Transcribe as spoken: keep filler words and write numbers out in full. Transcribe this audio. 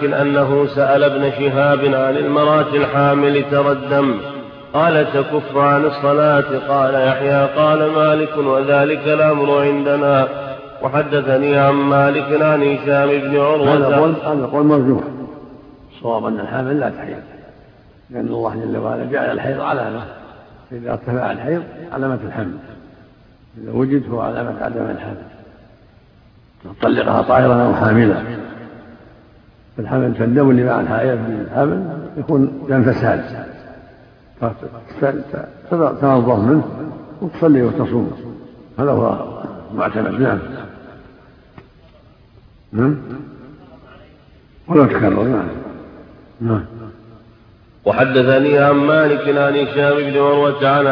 مالك أنه سأل ابن شهاب عن المرأة الحامل ترى الدم قال تكف عن الصلاة. قال يحيى قال مالك وذلك الأمر عندنا. وحدثني عن مالك عن هشام بن عروة. هذا قول مرجوح، صواب أن الحامل لا تحيض، لأن الله جل وعلا جعل الحيض علامة، إذا ارتفع الحيض علامة الحمل، إذا وجد هو علامة عدم الحمل، تطلقها طاهرة أو حاملة. فالحمل فالدم اللي مع الحامل يكون دم فساد، فتنظف منه وتصلي وتصوم، هذا هو معتمد. نعم نعم ولا تكرر. نعم نعم. وحدثني عن مالك عن هشام بن عروة عن